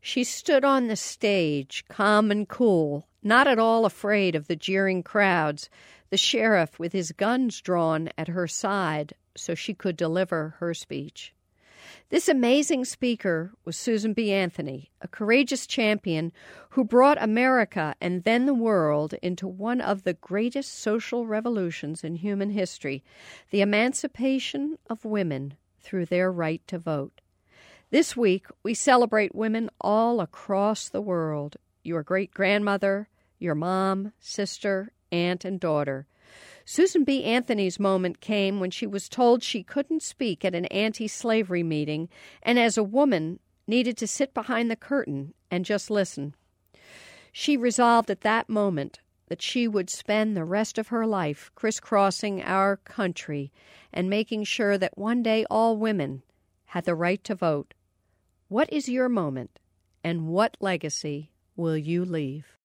She stood on the stage, calm and cool, not at all afraid of the jeering crowds, the sheriff with his guns drawn at her side so she could deliver her speech. This amazing speaker was Susan B. Anthony, a courageous champion who brought America and then the world into one of the greatest social revolutions in human history, the emancipation of women through their right to vote. This week, we celebrate women all across the world, your great-grandmother, your mom, sister, aunt, and daughter. Susan B. Anthony's moment came when she was told she couldn't speak at an anti-slavery meeting and as a woman needed to sit behind the curtain and just listen. She resolved at that moment that she would spend the rest of her life crisscrossing our country and making sure that one day all women had the right to vote. What is your moment, and what legacy will you leave?